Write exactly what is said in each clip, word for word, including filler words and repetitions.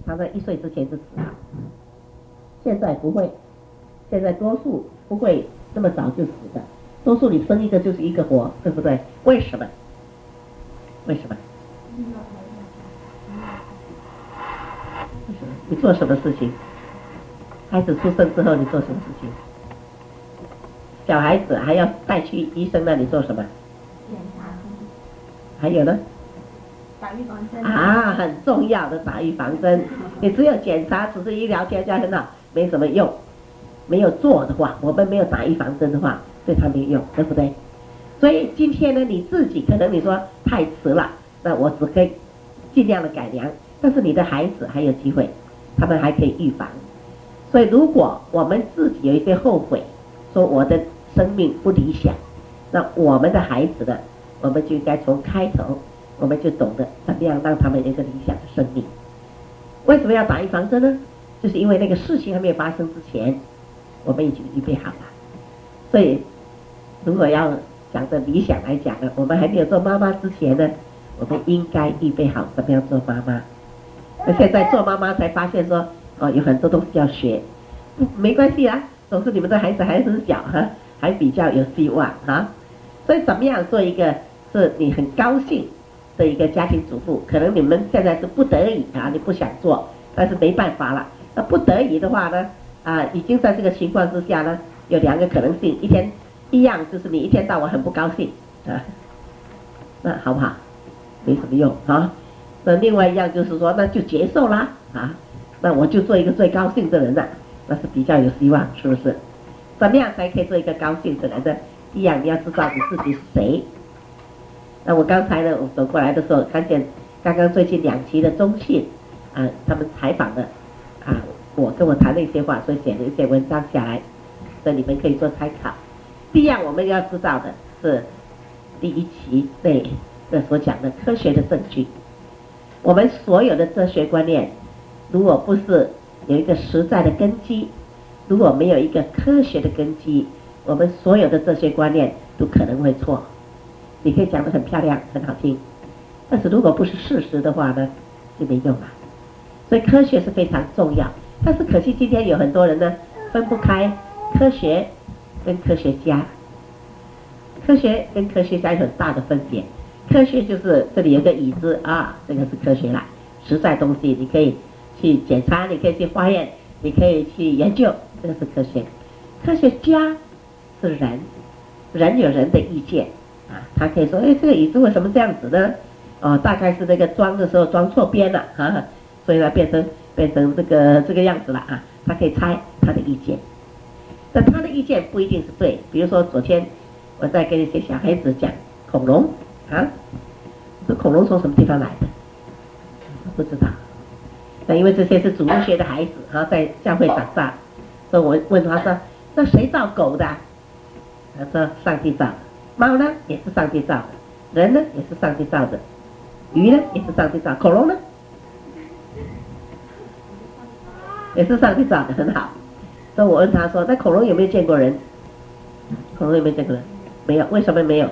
常常一岁之前就死了。现在不会，现在多数不会那么早就死的，多数你生一个就是一个活，对不对？为什么？为什么？为什么？你做什么事情？孩子出生之后你做什么事情？小孩子还要带去医生那里做什么？ 检查。 还有呢？ 打预防针。 啊，很重要的打预防针。你只有检查，只是医疗家家很好，没什么用。没有做的话，我们没有打预防针的话，对他没用，对不对？所以今天呢，你自己可能你说太迟了，那我只可以尽量的改良，但是你的孩子还有机会，他们还可以预防。所以如果我们自己有一些后悔，说我的生命不理想，那我们的孩子呢，我们就应该从开头，我们就懂得怎么样让他们有一个理想的生命。为什么要打预防针呢？就是因为那个事情还没有发生之前，我们已经预备好了。所以如果要讲的理想来讲呢，我们还没有做妈妈之前呢，我们应该预备好怎么样做妈妈。那现在做妈妈才发现说，哦，有很多东西要学，不没关系啊，总是你们的孩子还很小哈，还比较有希望哈。所以怎么样做一个是你很高兴的一个家庭主妇？可能你们现在是不得已啊，你不想做，但是没办法了。那不得已的话呢，啊，已经在这个情况之下呢，有两个可能性，一天一样就是你一天到晚很不高兴啊，那好不好？没什么用啊。那另外一样就是说，那就接受啦啊，那我就做一个最高兴的人了，那是比较有希望，是不是？怎么样才可以做一个高兴的人呢？一样你要知道你自己是谁。那我刚才呢，我走过来的时候，看见刚刚最近两期的中信啊，他们采访的啊，我跟我谈了一些话，所以写了一些文章下来，所以你们可以做参考。第一样我们要知道的是第一期内的所讲的科学的证据。我们所有的哲学观念，如果不是有一个实在的根基，如果没有一个科学的根基，我们所有的哲学观念都可能会错。你可以讲得很漂亮很好听，但是如果不是事实的话呢，就没用了。所以科学是非常重要，但是可惜今天有很多人呢分不开科学跟科学家。科学跟科学家有很大的分别。科学就是这里有个椅子啊，这个是科学啦，实在东西你可以去检查，你可以去化验，你可以去研究，这个是科学。科学家是人，人有人的意见啊，他可以说，哎，这个椅子为什么这样子呢？哦，大概是那个装的时候装错边了啊，所以呢变成变成这个这个样子了啊，他可以猜他的意见，但他的意见不一定是对。比如说昨天我在跟一些小孩子讲恐龙啊，这恐龙从什么地方来的？不知道。那因为这些是主日学的孩子啊，在教会长大，所以我问他说，那谁造狗的？他说上帝造的。猫呢也是上帝造的，人呢也是上帝造的，鱼呢也是上帝造，恐龙呢也是上帝造的，很好。所以我问他说，那恐龙有没有见过人？恐龙有没有见过人？没有。为什么没有？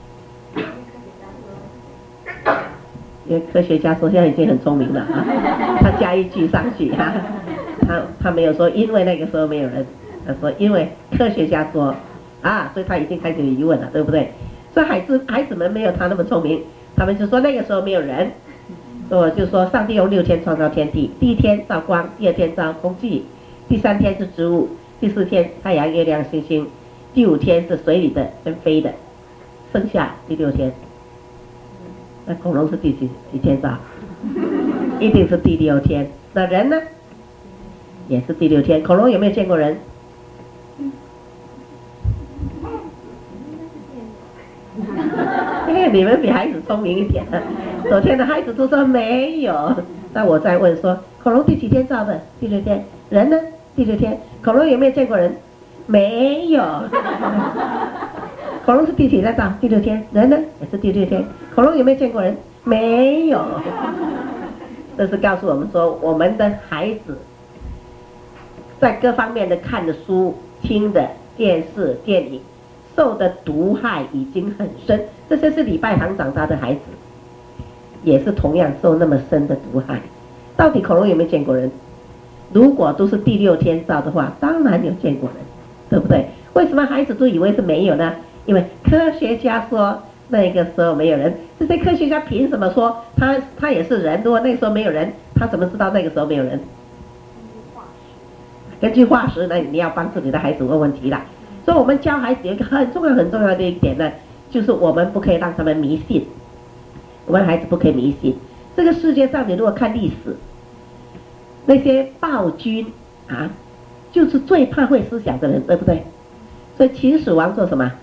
因为科学家说现在已经很聪明了啊，他加一句上去哈、啊，他他没有说因为那个时候没有人，他说因为科学家说啊，所以他已经开始有疑问了，对不对？所以孩子孩子们没有他那么聪明，他们就说那个时候没有人，所以我就说上帝用六天创造天地，第一天造光，第二天造空气，第三天是植物，第四天太阳月亮星星，第五天是水里的跟飞的，剩下第六天。那恐龙是第几几天造？一定是第六天。那人呢？也是第六天。恐龙有没有见过人？哎，你们比孩子聪明一点。昨天的孩子都说没有。那我再问说，恐龙第几天造的？第六天。人呢？第六天。恐龙有没有见过人？没有。恐龙是第几天造？第六天。人呢？也是第六天。恐龙有没有见过人？没有。这是告诉我们说，我们的孩子在各方面的看的书、听的电视、电影，受的毒害已经很深。这些是礼拜堂长大的孩子，也是同样受那么深的毒害。 到底恐龙有没有见过人？如果都是第六天造的话，当然有见过人，对不对？为什么孩子都以为是没有呢？因为科学家说那个时候没有人，这些科学家凭什么说他他也是人？如果那个时候没有人，他怎么知道那个时候没有人？根据化石，那你要帮助你的孩子问问题了。所以我们教孩子有一个很重要很重要的一点呢，就是我们不可以让他们迷信，我们孩子不可以迷信。这个世界上，你如果看历史，那些暴君啊，就是最怕会思想的人，对不对？所以秦始皇做什么？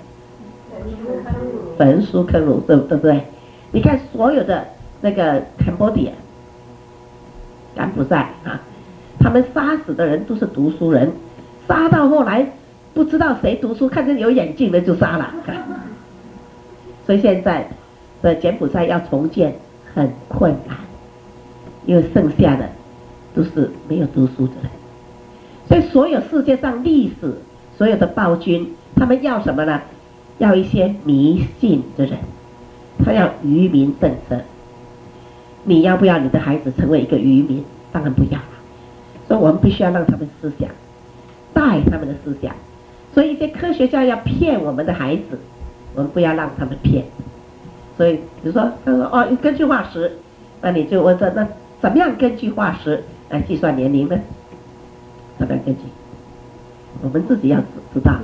焚书坑儒，对对不对？你看所有的那个 Cambodia、柬埔寨啊，他们杀死的人都是读书人，杀到后来不知道谁读书，看见有眼镜的就杀了。所以现在的柬埔寨要重建很困难，因为剩下的都是没有读书的人。所以所有世界上历史所有的暴君，他们要什么呢？要一些迷信的人，他要愚民政策。你要不要你的孩子成为一个愚民？当然不要了。所以我们必须要让他们思想，带他们的思想。所以一些科学家要骗我们的孩子，我们不要让他们骗。所以比如说他说哦，根据化石，那你就问说，那怎么样根据化石来计算年龄呢？怎么样根据？我们自己要知道。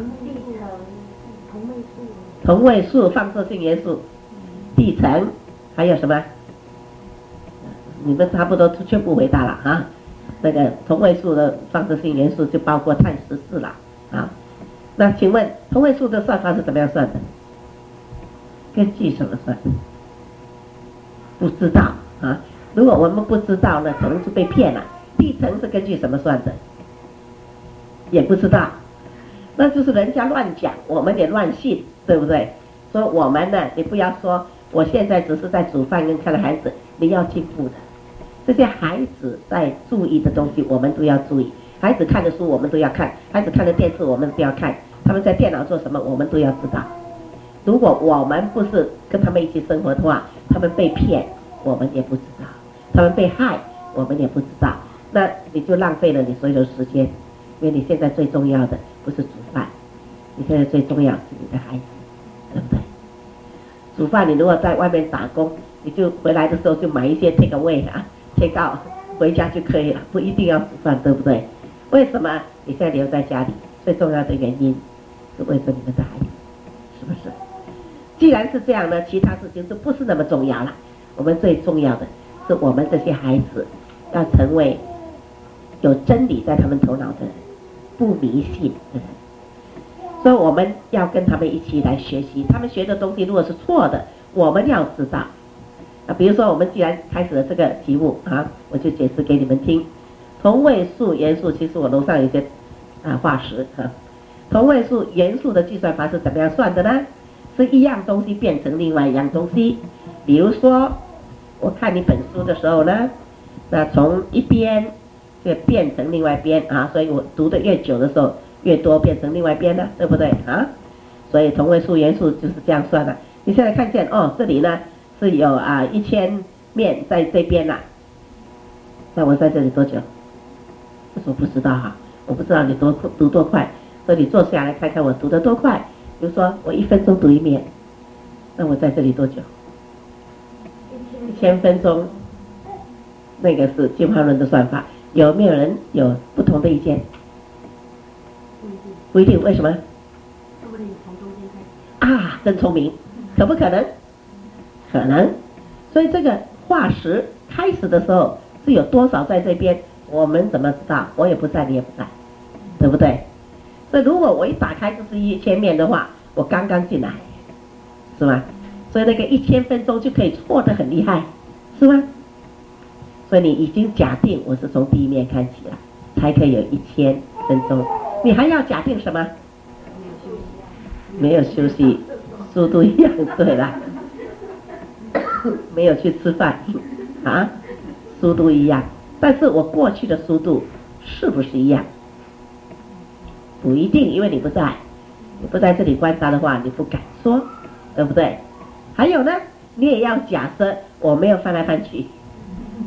同位素、放射性元素、地层，还有什么？你们差不多全部回答了啊。那个同位素的放射性元素就包括碳十四了啊。那请问同位素的算法是怎么样算的？根据什么算？不知道啊。如果我们不知道呢，可能就被骗了。地层是根据什么算的？也不知道。那就是人家乱讲，我们也乱信，对不对？所以我们呢，你不要说我现在只是在煮饭跟看孩子，你要进步的。这些孩子在注意的东西，我们都要注意。孩子看的书，我们都要看；孩子看的电视，我们都要看。他们在电脑做什么，我们都要知道。如果我们不是跟他们一起生活的话，他们被骗，我们也不知道；他们被害，我们也不知道。那你就浪费了你所有的时间，因为你现在最重要的不是煮饭，你现在最重要是你的孩子，对不对？煮饭你如果在外面打工，你就回来的时候就买一些 take away 啊 take out 回家就可以了，不一定要煮饭，对不对？为什么你现在留在家里？最重要的原因是为了你们的孩子，是不是？既然是这样呢，其他事情就不是那么重要了。我们最重要的是我们这些孩子要成为有真理在他们头脑的人，不迷信的人。所以我们要跟他们一起来学习，他们学的东西如果是错的，我们要知道。啊，比如说我们既然开始了这个题目啊，我就解释给你们听。同位素元素，其实我楼上有些啊化石哈、啊。同位素元素的计算法是怎么样算的呢？是一样东西变成另外一样东西。比如说，我看你本书的时候呢，那从一边就变成另外一边啊，所以我读的越久的时候，越多变成另外一边呢，对不对啊？所以同位素元素就是这样算的。你现在看见哦，这里呢是有啊一千面在这边啦、啊，那我在这里多久？这是我不知道哈、啊，我不知道你多读多快，所以你坐下来看看我读得多快。比如说我一分钟读一面，那我在这里多久？一千分钟。那个是进化论的算法，有没有人有不同的意见？不一定，为什么？ 说不定从中间开始。 啊，真聪明，可不可能？可能。所以这个化石开始的时候是有多少在这边，我们怎么知道？我也不在，你也不在，对不对？所以如果我一打开就是一千面的话，我刚刚进来，是吗？所以那个一千分钟就可以错得很厉害，是吗？所以你已经假定我是从第一面看起了，才可以有一千分钟。你还要假定什么？没有休息，速度一样。对了，没有去吃饭啊，速度一样。但是我过去的速度是不是一样？不一定，因为你不在，你不在这里观察的话，你不敢说，对不对？还有呢，你也要假设我没有翻来翻去。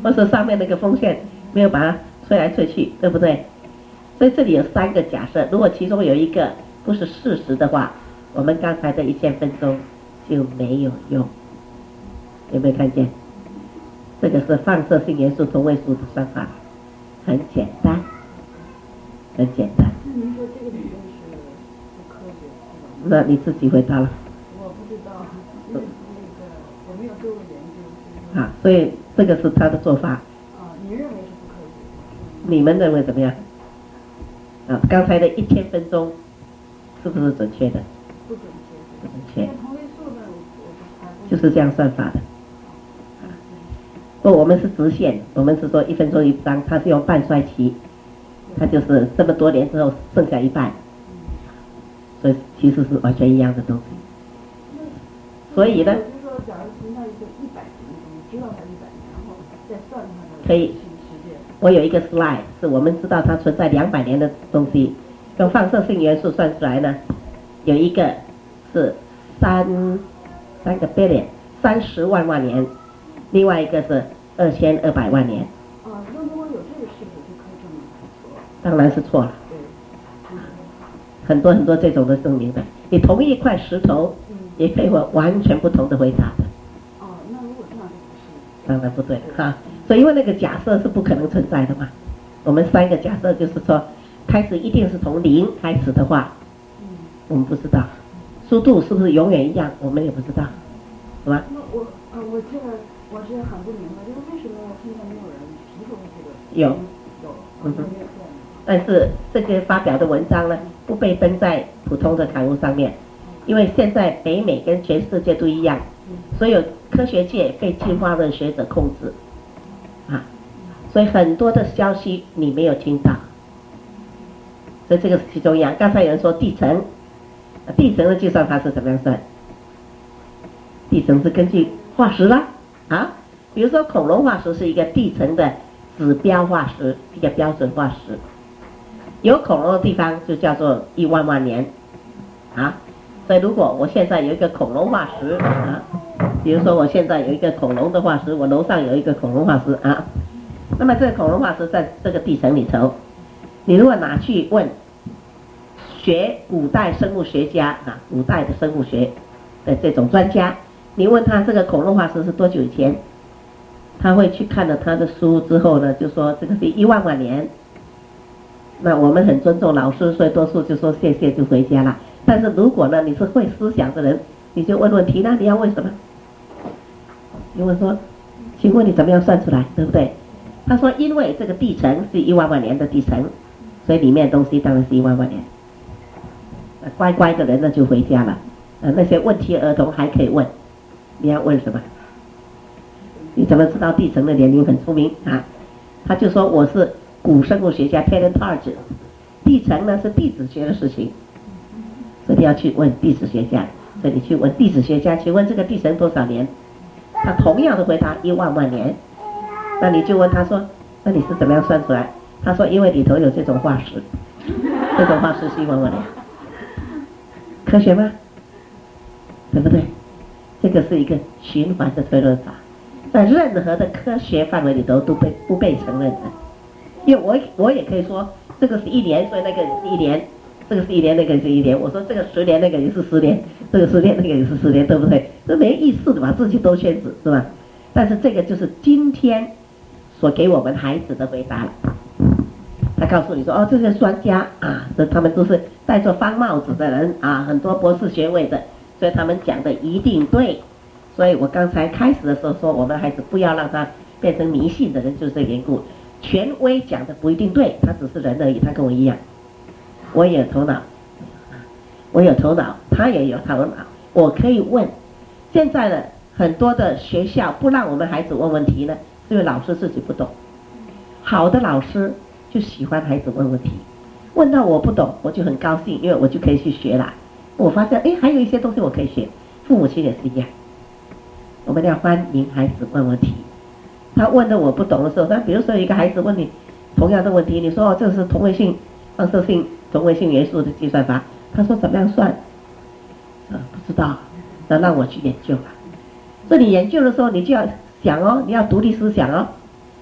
或是上面那个风扇没有把它吹来吹去，对不对？所以这里有三个假设，如果其中有一个不是事实的话，我们刚才的一千分钟就没有用。有没有看见？这个是放射性元素同位素的算法，很简单，很简单。 那您说这个理论是不科学，是吧？ 那你自己回答了。 我不知道，因为那个我没有做过研究。 啊，所以这个是他的做法。 啊，您认为是不科学？ 你们认为怎么样？啊，刚才的一千分钟是不是准确的？ 不准确。 不准确。 同位素呢，我我就是这样算法的。不，我们是直线，我们是说一分钟一张，它是用半衰期，它就是这么多年之后剩下一半，所以其实是完全一样的东西。所以呢， 就是说，假如存在一个一百年的东西，知道它一百年，然后再算它的可以。 时间。 我有一个 slide， 是我们知道它存在两百年的东西，用放射性元素算出来呢，有一个是三三个 billion， 三十万万年，另外一个是二千二百万年。 啊，那如果有这个事实，就可以证明它是错。 当然是错了。 对。 很多很多这种的证明的，你同一块石头，也可以有完全不同的回答的。 哦，那如果这样就不是。 当然不对哈，所以因为那个假设是不可能存在的嘛。我们三个假设就是说，开始一定是从零开始的话， 嗯， 我们不知道，速度是不是永远一样，我们也不知道，是吧？ 那我呃，我这个我是很不明白，就是为什么现在没有人提出这个？ 有， 有， 嗯哼。但是这些发表的文章呢，不被登在普通的刊物上面，因为现在北美跟全世界都一样，所有科学界被进化论学者控制，啊，所以很多的消息你没有听到，所以这个是其中一样。刚才有人说地层，地层的计算法是怎么样算？地层是根据化石啦，啊，比如说恐龙化石是一个地层的指标化石，一个标准化石。有恐龙的地方就叫做一万万年，啊，所以如果我现在有一个恐龙化石啊，比如说我现在有一个恐龙的化石，我楼上有一个恐龙化石啊，那么这个恐龙化石在这个地层里头，你如果拿去问学古代生物学家啊，古代的生物学的这种专家，你问他这个恐龙化石是多久以前，他会去看了他的书之后呢，就说这个是一万万年。那我们很尊重老师，所以多数就说谢谢就回家了。但是如果呢你是会思想的人，你就问问题，那你要问什么？你问说，请问你怎么样算出来，对不对？他说因为这个地层是一万万年的地层，所以里面的东西当然是一万万年。乖乖的人呢就回家了，呃那些问题儿童还可以问，你要问什么？你怎么知道地层的年龄？很出名啊，他就说我是古生物学家 paleontologist， 地层呢是地质学的事情，所以你要去问地质学家，所以你去问地质学家，请问这个地层多少年？他同样的回答一万万年，那你就问他说，那你是怎么样算出来？他说因为里头有这种化石，这种化石是一万万年，科学吗？对不对？这个是一个循环的推论法，在任何的科学范围里头都被不被承认的。因为我我也可以说这个是一年，所以那个是一年，这个是一年，那个是一年。我说这个十年，那个也是十年，这个十年，那个也是十年，对不对？这没意思的嘛，自己兜圈子是吧？但是这个就是今天所给我们孩子的回答了。他告诉你说，哦，这些专家啊，这他们都是戴着方帽子的人啊，很多博士学位的，所以他们讲的一定对。所以我刚才开始的时候说，我们孩子不要让他变成迷信的人，就是这个缘故。权威讲的不一定对，他只是人而已，他跟我一样，我也有头脑，我有头脑，他也有头脑，我可以问。现在的很多的学校不让我们孩子问问题呢，是因为老师自己不懂。好的老师就喜欢孩子问问题，问到我不懂，我就很高兴，因为我就可以去学了。我发现，哎，还有一些东西我可以学。父母亲也是一样，我们要欢迎孩子问问题。他问的我不懂的时候，那比如说有一个孩子问你同样的问题，你说哦，这是同位性放射性同位性元素的计算法，他说怎么样算？呃，不知道，那让我去研究了。所以你研究的时候，你就要想哦，你要独立思想哦，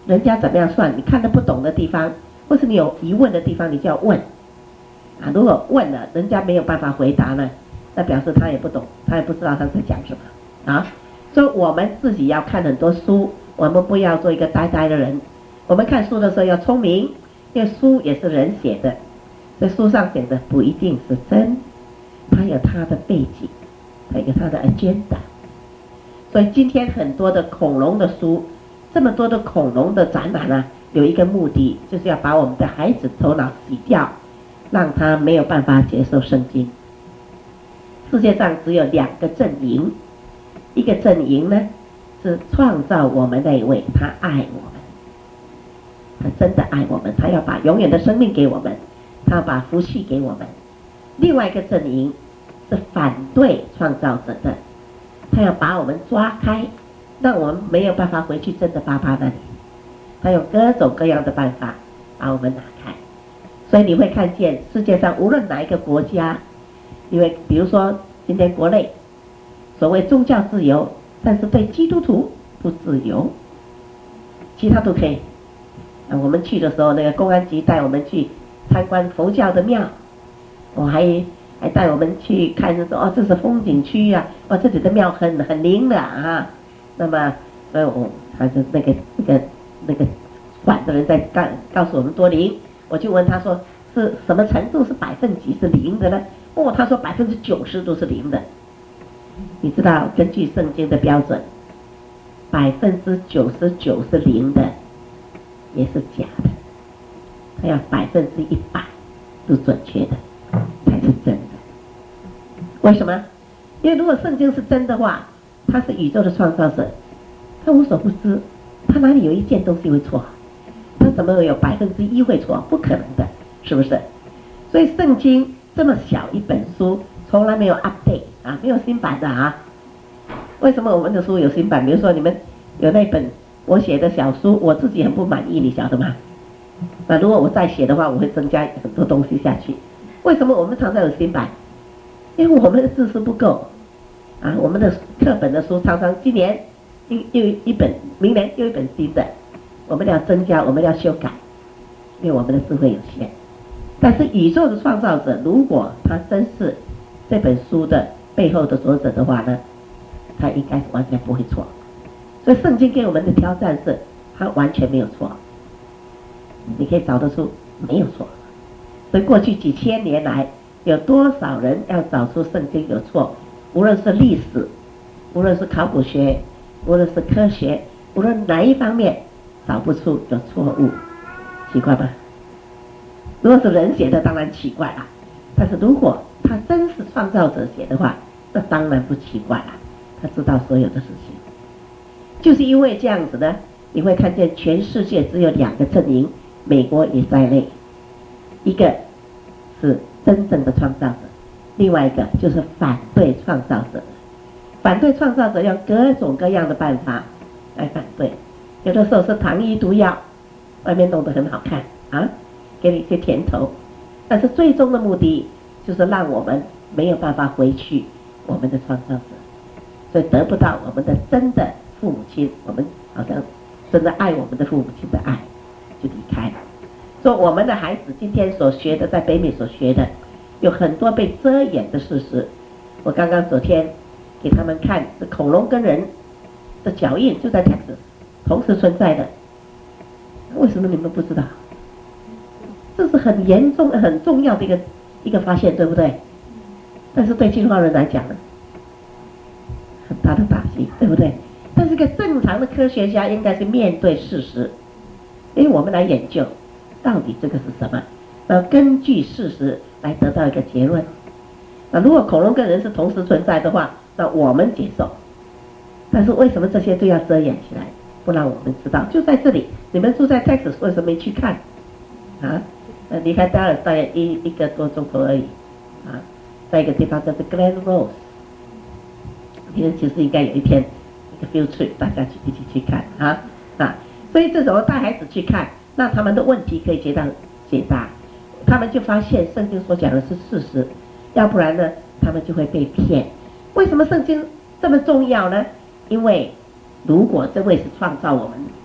人家怎么样算，你看得不懂的地方，或是你有疑问的地方，你就要问。啊，如果问了，人家没有办法回答呢，那表示他也不懂，他也不知道他在讲什么啊。所以我们自己要看很多书，我们不要做一个呆呆的人。我们看书的时候要聪明，因为书也是人写的，所以书上写的不一定是真，它有它的背景，它有它的 agenda。所以今天很多的恐龙的书，这么多的恐龙的展览呢，有一个目的，就是要把我们的孩子头脑洗掉，让他没有办法接受圣经。世界上只有两个阵营，一个阵营呢是创造我们那一位，他爱我们，他真的爱我们，他要把永远的生命给我们，他要把福气给我们。另外一个阵营是反对创造者的，他要把我们抓开，让我们没有办法回去真的爸爸那里，他用各种各样的办法把我们拿开。所以你会看见世界上无论哪一个国家，因为比如说今天国内所谓宗教自由，但是对基督徒不自由，其他都可以。啊，我们去的时候，那个公安局带我们去参观佛教的庙，我还还带我们去看，说哦，这是风景区啊，哦，这里的庙很很灵的啊。那么，所以我他是那个那个那个管的人在告告诉我们多灵，我就问他说是什么程度是百分几是灵的呢？哦，他说百分之九十都是灵的。你知道，根据圣经的标准，百分之九十九是灵的，也是假的。他要百分之一百都准确的，才是真的。为什么？因为如果圣经是真的话，他是宇宙的创造者，他无所不知，他哪里有一件东西会错？他怎么有百分之一会错？不可能的，是不是？所以圣经这么小一本书，从来没有 update 啊，没有新版的啊。为什么我们的书有新版？比如说你们有那本我写的小书，我自己很不满意，你晓得吗？那如果我再写的话，我会增加很多东西下去。为什么我们常常有新版？因为我们的知识不够啊，我们的课本的书常常今年又又一本，明年又一本新的，我们要增加，我们要修改，因为我们的智慧有限。但是宇宙的创造者，如果他真是这本书的背后的作者的话呢，他应该是完全不会错。所以圣经给我们的挑战是，他完全没有错。你可以找得出没有错。所以过去几千年来，有多少人要找出圣经有错？无论是历史，无论是考古学，无论是科学，无论哪一方面，找不出有错误，奇怪吧？如果是人写的，当然奇怪了。但是如果他真是创造者写的话，那当然不奇怪了。他知道所有的事情，就是因为这样子呢，你会看见全世界只有两个阵营，美国也在内，一个是真正的创造者，另外一个就是反对创造者。反对创造者用各种各样的办法来反对，有的时候是糖衣毒药，外面弄得很好看啊，给你一些甜头，但是最终的目的就是让我们没有办法回去我们的创造者，所以得不到我们的真的父母亲，我们好像真的爱我们的父母亲的爱，就离开了。所以我们的孩子今天所学的，在北美所学的，有很多被遮掩的事实。我刚刚昨天给他们看，是恐龙跟人的脚印就在 Texas 同时存在的，为什么你们不知道？这是很严重、很重要的一个一个发现，对不对？但是对进化人来讲呢，很大的打击，对不对？但是个正常的科学家应该是面对事实，因为我们来研究到底这个是什么，然后根据事实来得到一个结论。那如果恐龙跟人是同时存在的话，那我们接受。但是为什么这些都要遮掩起来，不让我们知道？就在这里，你们住在 Texas， 为什么没去看？啊，呃，离开达尔大概一一个多钟头而已，啊，在一个地方叫做 Glen Rose。你们其实应该有一天一个 field trip， 大家去一起去看啊啊！所以这时候带孩子去看，那他们的问题可以得到解答，他们就发现圣经所讲的是事实，要不然呢，他们就会被骗。为什么圣经这么重要呢？因为如果这位是创造我们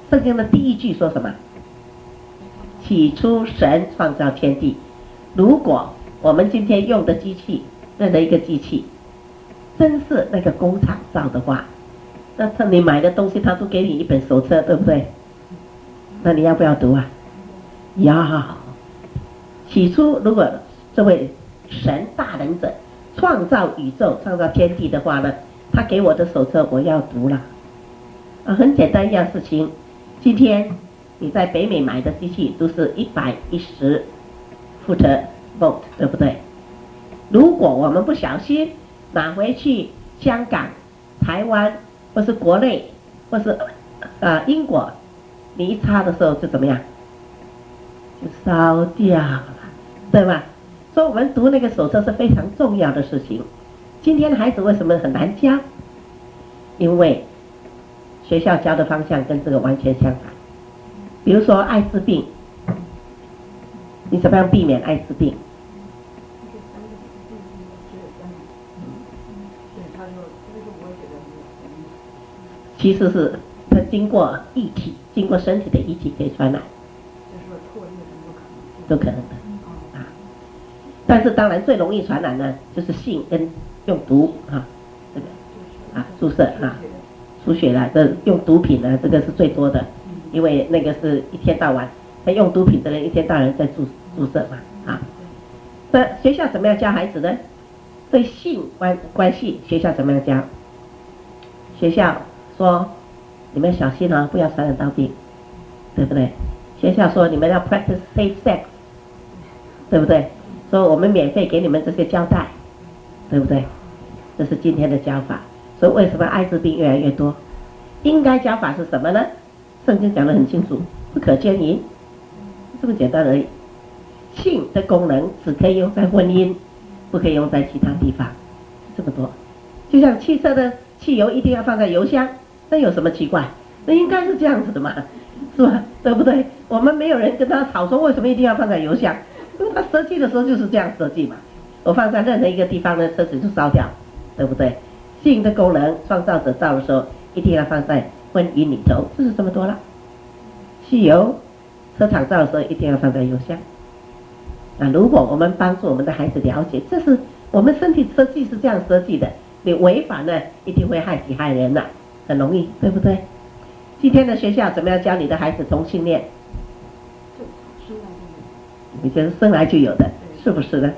圣经的第一句说什么？起初神创造天地。如果我们今天用的机器，任何一个机器，真是那个工厂造的话，那他你买的东西他都给你一本手册，对不对？那你要不要读啊？要。起初如果这位神大能者创造宇宙创造天地的话呢，他给我的手册我要读了啊，很简单一样事情。今天你在北美买的机器都是一百一十伏特 volt， 对不对？如果我们不小心拿回去香港、台湾或是国内或是呃英国，你一插的时候就怎么样？就烧掉了，对吧？所以我们读那个手册是非常重要的事情。今天的孩子为什么很难教？因为学校教的方向跟这个完全相反。比如说艾滋病，你怎么样避免艾滋病？其实是它经过液体，经过身体的液体可以传染，都可能的啊。但是当然最容易传染呢，就是性跟用毒啊，这个啊注射啊，输血啦，这用毒品呢，这个是最多的，因为那个是一天到晚，他用毒品的人一天到晚在注注射嘛啊。那学校怎么样教孩子呢？对性关关系，学校怎么样教？学校说你们小心啊，不要传染到病，对不对？学校说你们要 practice safe sex， 对不对？说我们免费给你们这些胶带，对不对？这是今天的教法。所以为什么艾滋病越来越多？应该教法是什么呢？圣经讲得很清楚，不可奸淫，这么简单而已。性的功能只可以用在婚姻，不可以用在其他地方，这么多。就像汽车的汽油一定要放在油箱，那有什么奇怪？那应该是这样子的嘛，是吧？对不对？我们没有人跟他吵说为什么一定要放在油箱，因为他设计的时候就是这样设计嘛。我放在任何一个地方呢，车子就烧掉，对不对？性的功能，创造者造的时候一定要放在婚姻里头，就是这么多了。汽油，车厂造的时候一定要放在油箱。那如果我们帮助我们的孩子了解，这是我们身体设计是这样设计的，你违反呢，一定会害己害人的，很容易，对不对？今天的学校怎么样教你的孩子同性恋？你觉得生来就有的，是不是呢？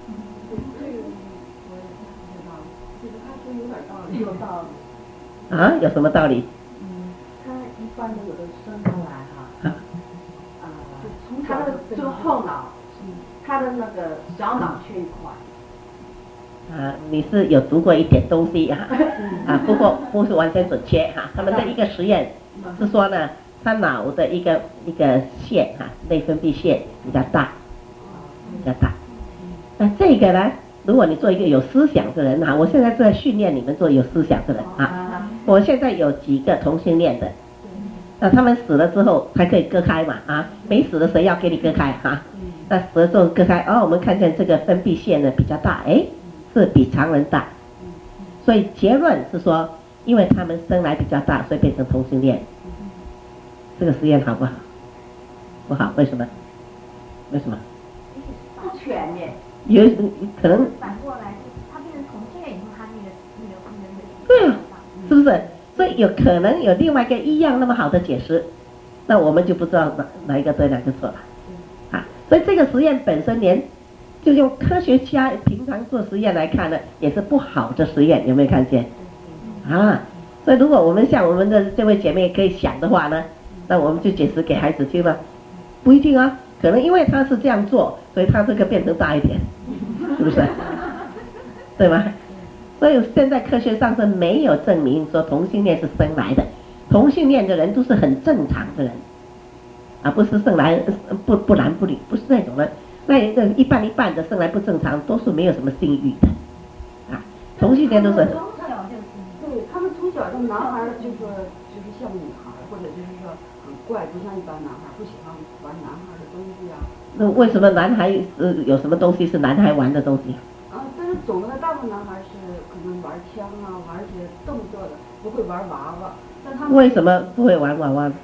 有道理啊，有什么道理？ 嗯，他一般的有的生出来哈，啊，呃，他的就后脑，他的那个小脑缺一块。 啊，你是有读过一点东西哈、啊，啊，不过不是完全准确哈、啊。他们的一个实验是说呢，他脑的一个一个腺哈、啊，内分泌腺比较大，比较大。那这个呢？如果你做一个有思想的人啊，我现在是在训练你们做有思想的人啊。我现在有几个同性恋的，那他们死了之后还可以割开嘛啊？没死的谁要给你割开哈、啊？那死了之后割开，哦，我们看见这个分泌腺呢比较大，哎，是比常人大。所以结论是说，因为他们生来比较大，所以变成同性恋。这个实验好不好？不好，为什么？为什么？ 不全面。 有可能反过来，他变成同性恋以后，他那个那个那个对啊，是不是？所以有可能有另外一个一样那么好的解释，那我们就不知道哪哪一个对哪个错了啊。所以这个实验本身连就用科学家平常做实验来看呢，也是不好的实验，有没有看见？啊，所以如果我们像我们的这位姐妹可以想的话呢，那我们就解释给孩子听了，不一定啊。可能因为他是这样做，所以他这个变成大一点，是不是？对吗？所以现在科学上是没有证明说同性恋是生来的，同性恋的人都是很正常的人，而不是生来不不男不女，不是那种人。那一个一半一半的生来不正常，都是没有什么性欲的，啊，同性恋都是。 从小就是，对他们从小的男孩就说就是像女孩，或者就是说很怪，不像一般男孩，不喜欢玩男孩的东西啊。 那为什么男孩呃有什么东西是男孩玩的东西？ 啊，但是总的大部分男孩是可能玩枪啊，玩一些动作的，不会玩娃娃。但他们为什么不会玩娃娃？ 啊，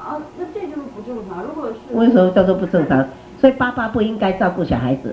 啊，那这就是不正常。如果是为什么叫做不正常？所以爸爸不应该照顾小孩子。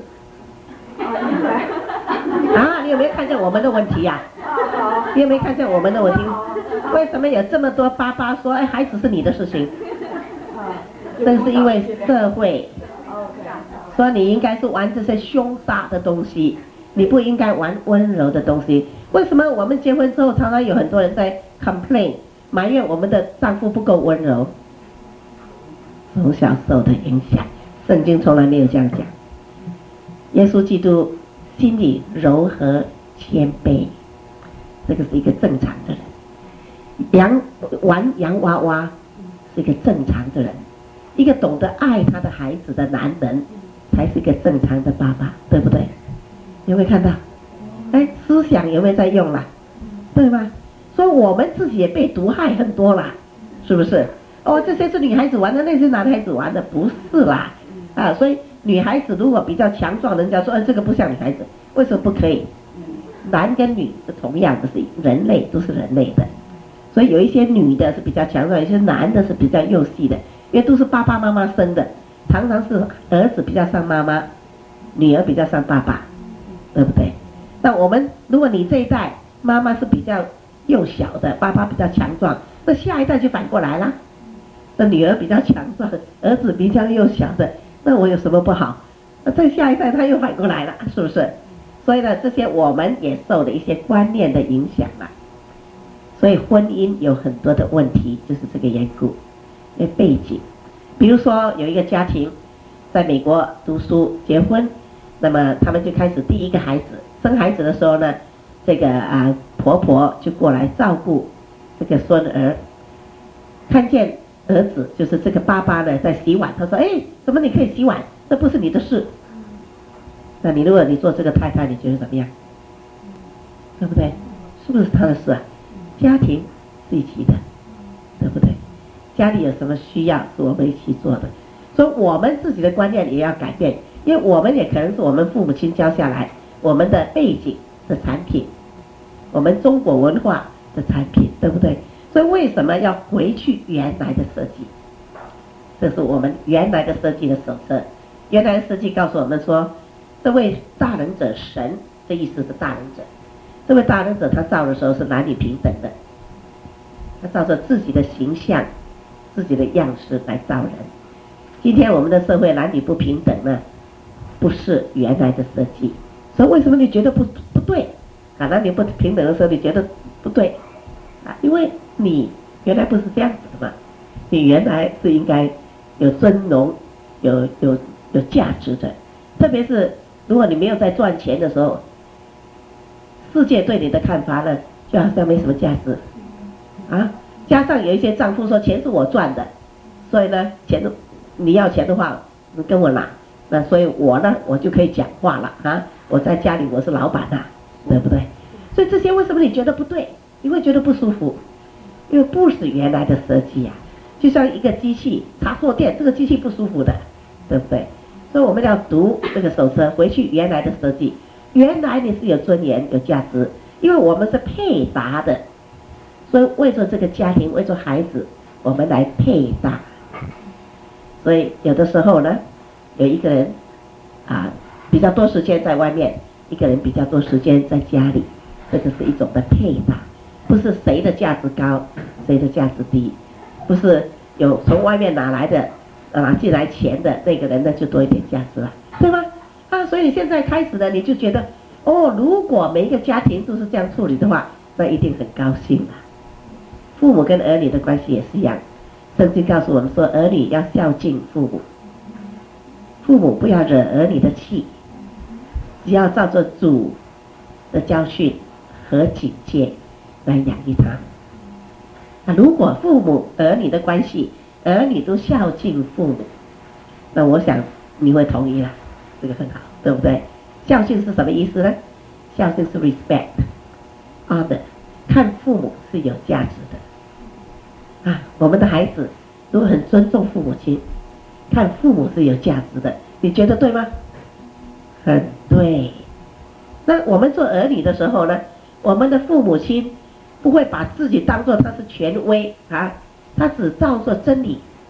啊，你有没有看见我们的问题呀、啊？你有没有看见我们的问题？为什么有这么多爸爸说，哎，孩子是你的事情？正是因为社会说你应该是玩这些凶杀的东西，你不应该玩温柔的东西。为什么我们结婚之后，常常有很多人在 complain 埋怨我们的丈夫不够温柔？从小受的影响，圣经从来没有这样讲。耶稣基督心里柔和谦卑，这个是一个正常的人。洋玩洋娃娃是一个正常的人，一个懂得爱他的孩子的男人才是一个正常的爸爸，对不对？有没有看到？哎，思想有没有在用啦？对吗？所以我们自己也被毒害很多啦，是不是？哦，这些是女孩子玩的，那些男孩子玩的，不是啦。啊，所以女孩子如果比较强壮，人家说，哎，这个不像女孩子，为什么不可以？男跟女是同样的，是人类，都是人类的。所以有一些女的是比较强壮，有些男的是比较幼细的，因为都是爸爸妈妈生的，常常是儿子比较像妈妈，女儿比较像爸爸，对不对？那我们如果你这一代妈妈是比较幼小的，爸爸比较强壮，那下一代就反过来啦。那女儿比较强壮，儿子比较幼小的，那我有什么不好？那在下一代他又反过来了，是不是？所以呢，这些我们也受了一些观念的影响了。所以婚姻有很多的问题，就是这个缘故，因为背景。比如说有一个家庭在美国读书结婚，那么他们就开始第一个孩子，生孩子的时候呢，这个啊婆婆就过来照顾这个孙儿，看见儿子就是这个爸爸呢在洗碗，他说，哎，怎么你可以洗碗？这不是你的事。那你如果你做这个太太，你觉得怎么样？对不对？是不是他的事啊？家庭是一起的，对不对？家里有什么需要是我们一起做的，所以我们自己的观念也要改变，因为我们也可能是我们父母亲教下来我们的背景的产品，我们中国文化的产品，对不对？所以为什么要回去原来的设计？这是我们原来的设计的手册。原来的设计告诉我们说，这位大人者神，这意思是大人者。这位大人者他造的时候是男女平等的，他照着自己的形象、自己的样式来造人。今天我们的社会男女不平等呢，不是原来的设计。所以为什么你觉得不不对？啊，男女不平等的时候你觉得不对啊？因为你原来不是这样子的嘛，你原来是应该有尊荣、有有有价值的。特别是如果你没有在赚钱的时候，世界对你的看法呢，就好像没什么价值啊。加上有一些丈夫说钱是我赚的，所以呢，钱你要钱的话，你跟我拿，那所以我呢，我就可以讲话了啊。我在家里我是老板呐、啊，对不对？所以这些为什么你觉得不对？你会觉得不舒服，因为不是原来的设计呀、啊。就像一个机器插错电，这个机器不舒服的，对不对？所以我们要读这个手册，回去原来的设计。原来你是有尊严、有价值，因为我们是配搭的，所以为着这个家庭、为着孩子，我们来配搭。所以有的时候呢，有一个人啊比较多时间在外面，一个人比较多时间在家里，这个是一种的配搭，不是谁的价值高，谁的价值低，不是有从外面拿来的、拿进来钱的那个人呢就多一点价值了，对吗？啊，所以现在开始呢，你就觉得，哦，如果每一个家庭都是这样处理的话，那一定很高兴啊。父母跟儿女的关系也是一样，圣经告诉我们说，儿女要孝敬父母，父母不要惹儿女的气，只要照着主的教训和警戒来养育他们。啊，如果父母儿女的关系，儿女都孝敬父母，那我想你会同意啦。这个很好，对不对？孝敬是什么意思呢？孝敬是 respect honor， 看父母是有价值的啊。我们的孩子如果很尊重父母亲，看父母是有价值的，你觉得对吗？很对。那我们做儿女的时候呢，我们的父母亲不会把自己当作他是权威啊，他只照着真理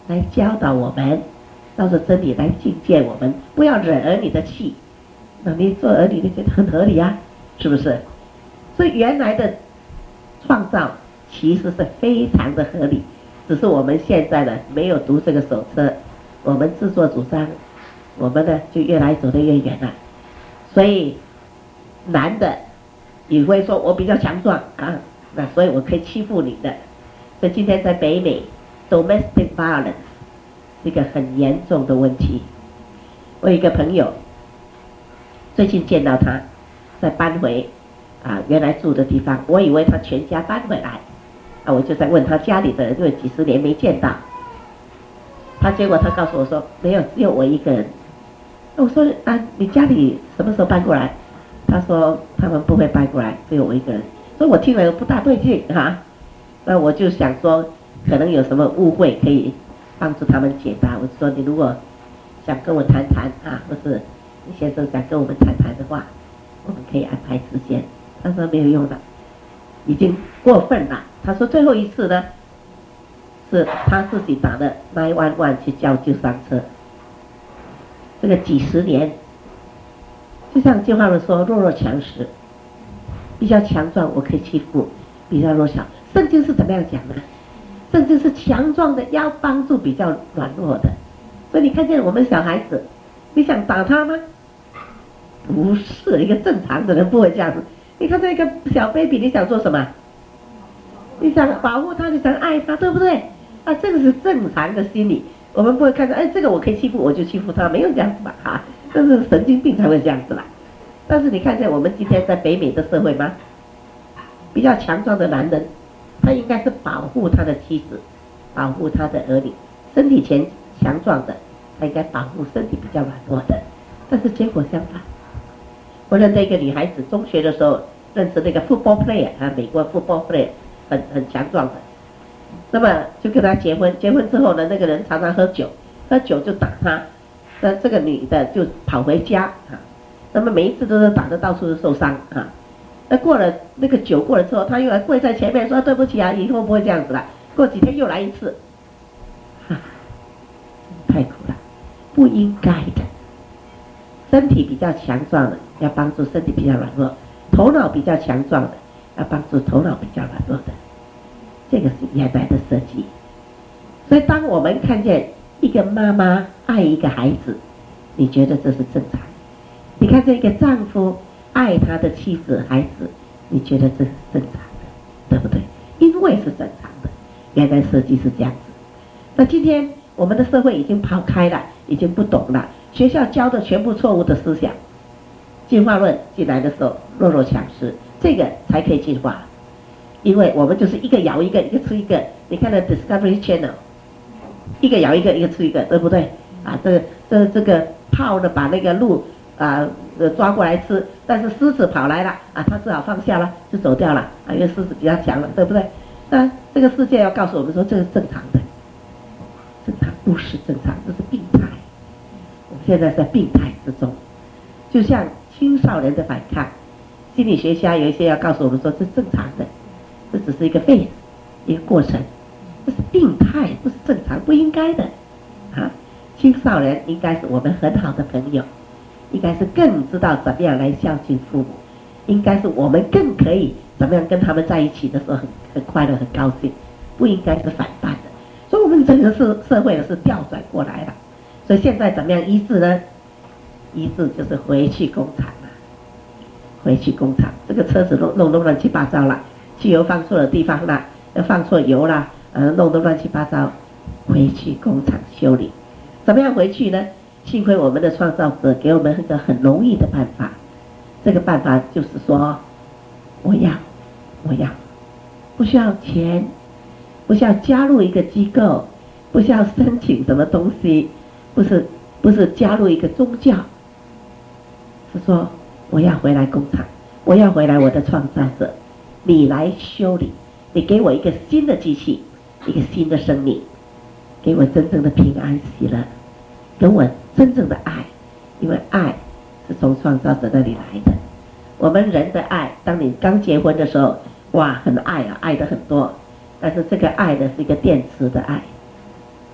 来教导我们，照着真理来境界我们，不要惹儿女的气。那你做儿女，你觉得很合理啊，是不是？所以原来的创造其实是非常的合理，只是我们现在呢没有读这个手册，我们自作主张，我们呢就越来走得越远了。所以男的也会说我比较强壮啊，那所以我可以欺负你的。所以今天在北美 domestic violence 是一个很严重的问题。我有一个朋友最近见到他在搬回啊原来住的地方，我以为他全家搬回来啊，我就在问他家里的人，因为几十年没见到他，结果他告诉我说没有，只有我一个人。我说啊，你家里什么时候搬过来？他说他们不会搬过来，只有我一个人。所以我听了不大对劲哈、啊，那我就想说可能有什么误会可以帮助他们解答。我说你如果想跟我谈谈啊，或是你先生想跟我们谈谈的话，我们可以安排时间。他说没有用的，已经过分了。他说最后一次呢是他自己打的九一一去叫救伤车。这个几十年，就像金话文说，弱肉强食，比较强壮我可以欺负，比较弱小。圣经是怎么样讲呢？圣经是强壮的要帮助比较软弱的。所以你看见我们小孩子，你想打他吗？不是，一个正常的人不会这样子。你看这个小 baby， 你想做什么？你想保护他，你想爱他，对不对？啊，这个是正常的心理。我们不会看到，哎，这个我可以欺负，我就欺负他，没有这样子吧？哈、啊，这是神经病才会这样子啦。但是你看见我们今天在北美的社会吗？比较强壮的男人，他应该是保护他的妻子，保护他的儿女，身体强强壮的，他应该保护身体比较软弱的。但是结果相反，我认识一个女孩子，中学的时候认识那个 football player 啊，美国 football player 很很强壮的。那么就跟他结婚，结婚之后呢，那个人常常喝酒，喝酒就打他，那这个女的就跑回家啊，那么每一次都是打得到处都受伤啊。那过了那个酒过了之后，他又来跪在前面说对不起啊，以后不会这样子了。过几天又来一次，啊，太苦了，不应该的。身体比较强壮的要帮助身体比较软弱，头脑比较强壮的要帮助头脑比较软弱的。这个是原来的设计。所以当我们看见一个妈妈爱一个孩子，你觉得这是正常？你看见一个丈夫爱他的妻子孩子，你觉得这是正常的，对不对？因为是正常的，原来设计是这样子。那今天我们的社会已经跑开了，已经不懂了，学校教的全部错误的思想。进化论进来的时候，弱肉强食，这个才可以进化。因为我们就是一个咬一个，一个吃一个。你看了 Discovery Channel， 一个咬一个，一个吃一个，对不对？啊，这个这这个豹呢把那个鹿啊抓过来吃，但是狮子跑来了啊，它只好放下了，就走掉了啊，因为狮子比较强了，对不对？那这个世界要告诉我们说，这是正常的，正常不是正常，这是病态。我们现在在病态之中，就像青少年的反抗，心理学家有一些要告诉我们说，这是正常的。这只是一个 phase， 一个过程，这是病态，不是正常，不应该的啊！青少年应该是我们很好的朋友，应该是更知道怎么样来孝敬父母，应该是我们更可以怎么样跟他们在一起的时候很很快乐、很高兴，不应该是反叛的。所以，我们整个社社会是调转过来了。所以现在怎么样医治呢？医治就是回去工厂了，回去工厂，这个车子弄弄得乱七八糟了。汽油放错了地方了，放错油了，呃，弄得乱七八糟，回去工厂修理。怎么样回去呢？幸亏我们的创造者给我们一个很容易的办法，这个办法就是说，我要，我要，不需要钱，不需要加入一个机构，不需要申请什么东西，不是不是加入一个宗教，是说我要回来工厂，我要回来我的创造者。你来修理，你给我一个新的机器，一个新的生命，给我真正的平安喜乐，给我真正的爱，因为爱是从创造者那里来的。我们人的爱，当你刚结婚的时候，哇，很爱啊，爱的很多，但是这个爱呢是一个电池的爱，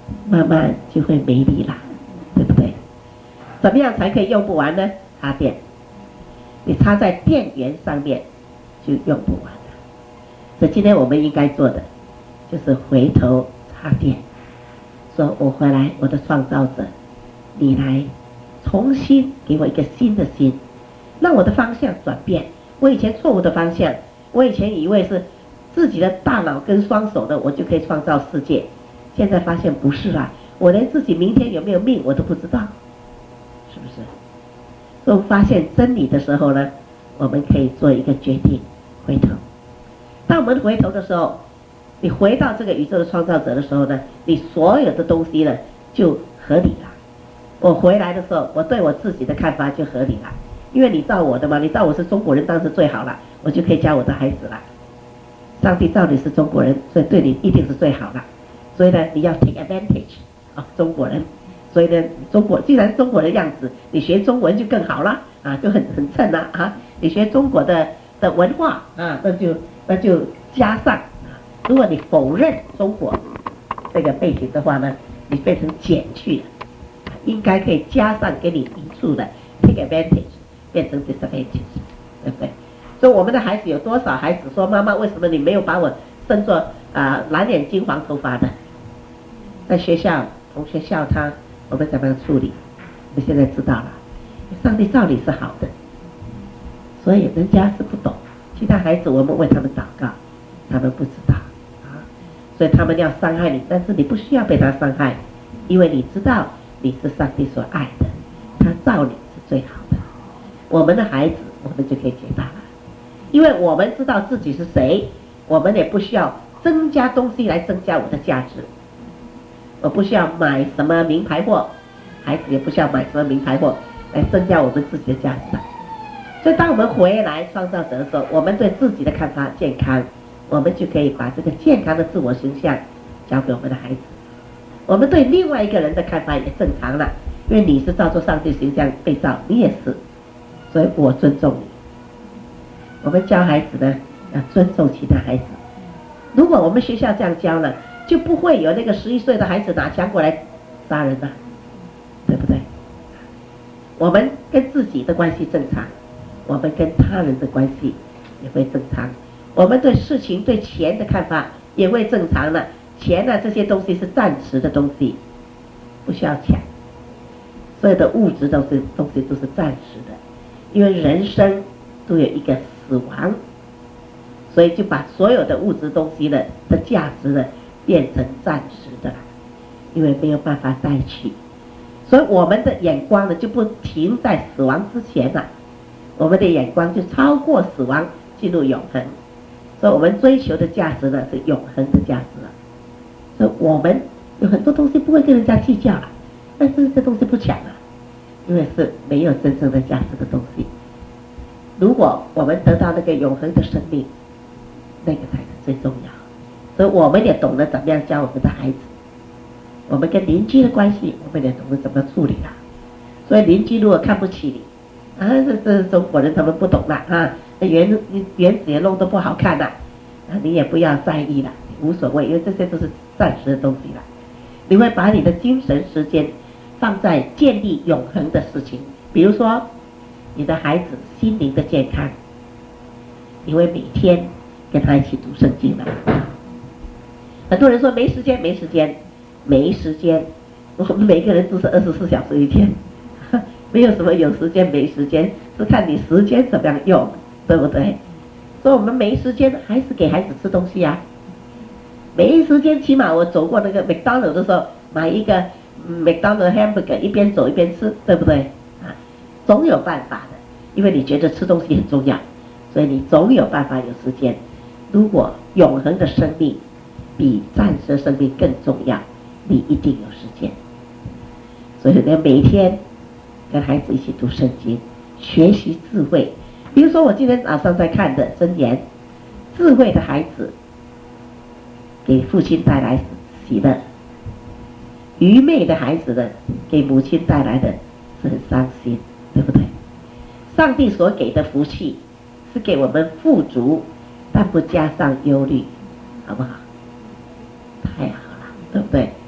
慢慢就会没力了，对不对？怎么样才可以用不完呢？插电，你插在电源上面就用不完了。所以今天我们应该做的就是回头插电，说我回来，我的创造者，你来重新给我一个新的心，让我的方向转变。我以前错误的方向，我以前以为是自己的大脑跟双手的我就可以创造世界，现在发现不是啦，我连自己明天有没有命我都不知道，是不是？所以发现真理的时候呢，我们可以做一个决定，回头。当我们回头的时候，你回到这个宇宙的创造者的时候呢，你所有的东西呢就合理了。我回来的时候，我对我自己的看法就合理了，因为你造我的嘛，你造我是中国人当时最好了，我就可以教我的孩子了。上帝造你是中国人，所以对你一定是最好的，所以呢，你要 take advantage of 中国人。所以呢，中国既然中国的样子，你学中文就更好了啊，就很很称了啊。你学中国的的文化啊，那就那就加上啊。如果你否认中国这个背景的话呢，你变成减去了，应该可以加上给你益处的 take advantage， 变成 disadvantage， 对不对？所以我们的孩子有多少孩子说妈妈为什么你没有把我生作啊、呃、蓝眼睛黄头发的？在学校同学笑他，我们怎么样处理？我们现在知道了，上帝造你是好的，所以人家是不懂。其他孩子我们为他们祷告，他们不知道啊，所以他们要伤害你，但是你不需要被他伤害，因为你知道你是上帝所爱的，他造你是最好的。我们的孩子，我们就可以解答了。因为我们知道自己是谁，我们也不需要增加东西来增加我的价值。我不需要买什么名牌货，孩子也不需要买什么名牌货来增加我们自己的价值。所以当我们回来创造者的时候，我们对自己的看法健康，我们就可以把这个健康的自我形象交给我们的孩子。我们对另外一个人的看法也正常了，因为你是照着上帝形象被造，你也是，所以我尊重你。我们教孩子呢，要尊重其他孩子。如果我们学校这样教了，就不会有那个十一岁的孩子拿枪过来杀人了，对不对？我们跟自己的关系正常，我们跟他人的关系也会正常。我们对事情、对钱的看法也会正常了。钱呢、啊，这些东西是暂时的东西，不需要抢。所有的物质都是东西都是暂时的，因为人生都有一个死亡，所以就把所有的物质东西的的价值呢变成暂时的了，因为没有办法再去，所以我们的眼光呢就不停在死亡之前了，我们的眼光就超过死亡进入永恒，所以我们追求的价值呢是永恒的价值了。所以我们有很多东西不会跟人家计较了，但是这东西不抢了，因为是没有真正的价值的东西。如果我们得到那个永恒的生命，那个才是最重要。所以我们也懂得怎么样教我们的孩子。我们跟邻居的关系，我们也懂得怎么处理了。所以邻居如果看不起你，啊，这这中国人他们不懂了啊，园园子也弄得不好看了，啊，你也不要在意了，无所谓，因为这些都是暂时的东西了。你会把你的精神时间放在建立永恒的事情，比如说你的孩子心灵的健康，你会每天跟他一起读圣经了。很多人说没时间，没时间，没时间。我们每个人都是二十四小时一天，没有什么有时间没时间，是看你时间怎么样用，对不对？所以我们没时间还是给孩子吃东西啊。没时间，起码我走过那个麦当劳的时候，买一个麦当劳 hamburger， 一边走一边吃，对不对？啊，总有办法的，因为你觉得吃东西很重要，所以你总有办法有时间。如果永恒的生命比暂时的生命更重要，你一定有时间。所以呢，每天跟孩子一起读圣经，学习智慧。比如说我今天早上在看的箴言，智慧的孩子给父亲带来喜乐，愚昧的孩子呢，给母亲带来的是很伤心，对不对？上帝所给的福气是给我们富足，但不加上忧虑，好不好？太好了，对不对？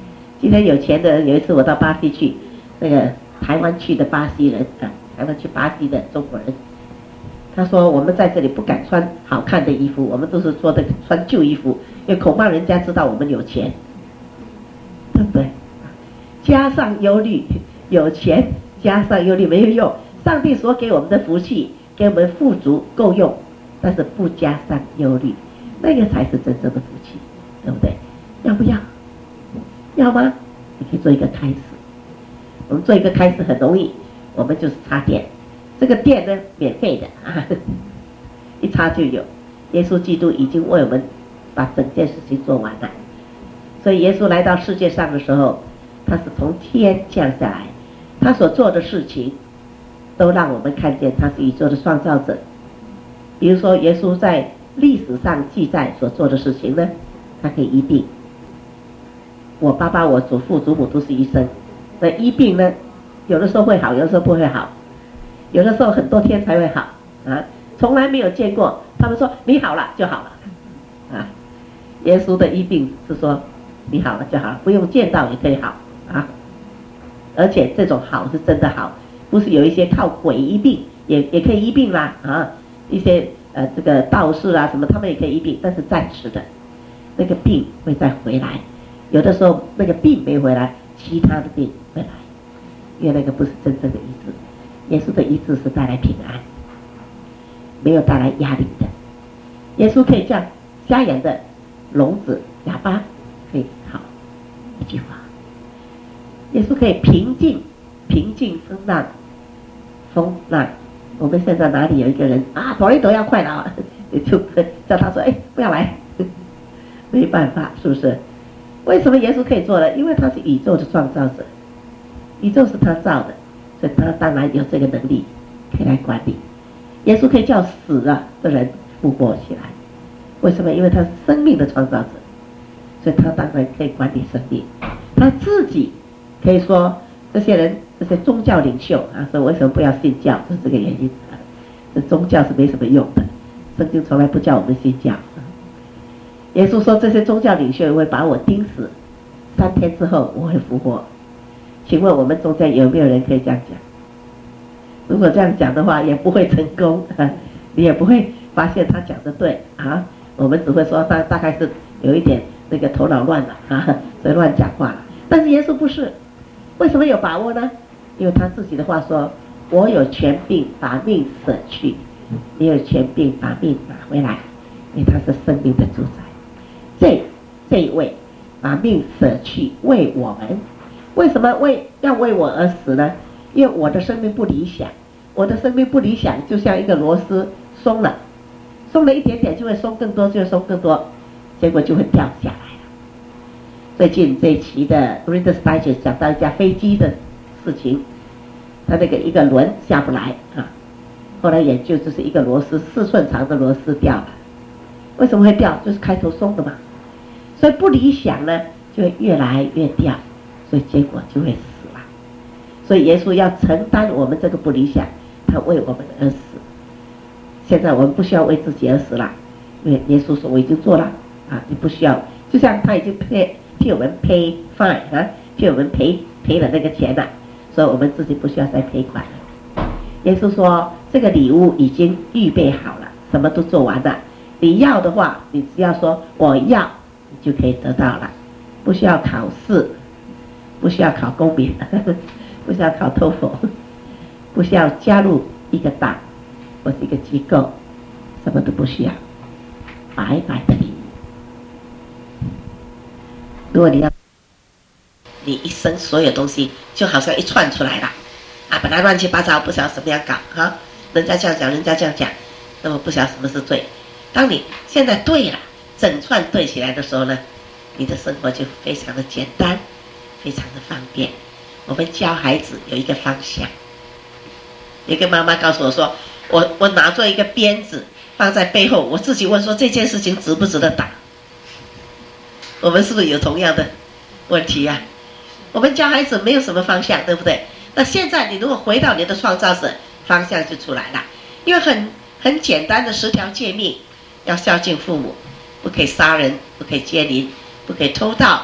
今天有钱的人，有一次我到巴西去，那个台湾去的巴西人啊，台湾去巴西的中国人，他说我们在这里不敢穿好看的衣服，我们都是说的穿旧衣服，因为恐怕人家知道我们有钱，对不对？加上忧虑，有钱加上忧虑没有用。上帝所给我们的福气，给我们富足够用，但是不加上忧虑，那个才是真正的福气，对不对？要不要？要吗？你可以做一个开始。我们做一个开始很容易，我们就是插电，这个电呢免费的啊，一插就有。耶稣基督已经为我们把整件事情做完了，所以耶稣来到世界上的时候，他是从天降下来，他所做的事情都让我们看见他是宇宙的创造者。比如说耶稣在历史上记载所做的事情呢，他可以医病。我爸爸我祖父祖母都是医生，那医病呢有的时候会好，有的时候不会好，有的时候很多天才会好啊，从来没有见过他们说你好了就好了啊。耶稣的医病是说你好了就好了，不用见到也可以好啊，而且这种好是真的好，不是有一些靠鬼医病也也可以医病啦啊，一些呃这个道士啊什么他们也可以医病，但是暂时的，那个病会再回来，有的时候那个病没回来，其他的病会来，因为那个不是真正的医治。耶稣的医治是带来平安，没有带来压力的。耶稣可以叫瞎眼的聋子哑巴可以好，一句话。耶稣可以平静平静风浪风浪。我们现在哪里有一个人啊，抖一抖要快了，你就叫他说哎不要来，没办法，是不是？为什么耶稣可以做呢？因为他是宇宙的创造者，宇宙是他造的，所以他当然有这个能力可以来管理。耶稣可以叫死了的人复活起来，为什么？因为他是生命的创造者，所以他当然可以管理生命。他自己可以说这些人这些宗教领袖啊，说为什么不要信教，就是这个原因啊。这宗教是没什么用的，圣经从来不叫我们信教。耶稣说这些宗教领袖会把我钉死，三天之后我会复活。请问我们中间有没有人可以这样讲？如果这样讲的话也不会成功，啊、你也不会发现他讲的对啊。我们只会说他大概是有一点那个头脑乱了啊，所以乱讲话了。但是耶稣不是，为什么有把握呢？因为他自己的话说，我有权柄把命舍去，也有权柄把命拿回来，因为他是生命的主宰。这这一位把命舍去为我们，为什么为要为我而死呢？因为我的生命不理想，我的生命不理想就像一个螺丝松了，松了一点点就会松更多，就会松更多，结果就会掉下来了。最近这一期的 Reader's Digest 讲到一架飞机的事情，它那个一个轮下不来啊，后来研究就是一个螺丝四寸长的螺丝掉了。为什么会掉？就是开头松的嘛。所以不理想呢，就会越来越掉，所以结果就会死了。所以耶稣要承担我们这个不理想，他为我们而死。现在我们不需要为自己而死了，因为耶稣说我已经做了啊，你不需要。就像他已经赔替我们赔 fine 啊，替我们赔赔了那个钱了，所以我们自己不需要再赔款了。耶稣说这个礼物已经预备好了，什么都做完了。你要的话，你只要说我要，你就可以得到了，不需要考试，不需要考公民，不需要考托福，不需要加入一个党或是一个机构，什么都不需要，白白的礼物。如果你要，你一生所有东西就好像一串出来了啊，本来乱七八糟，不晓得怎么样搞哈，人家这样讲，人家这样讲，那么不晓得什么是对。当你现在对了，整串对起来的时候呢，你的生活就非常的简单，非常的方便。我们教孩子有一个方向。有一个妈妈告诉我说，我我拿做一个鞭子放在背后，我自己问说这件事情值不值得打？我们是不是有同样的问题啊？我们教孩子没有什么方向，对不对？那现在你如果回到你的创造者，方向就出来了，因为很很简单的十条诫命。要孝敬父母，不可以杀人，不可以奸淫，不可以偷盗，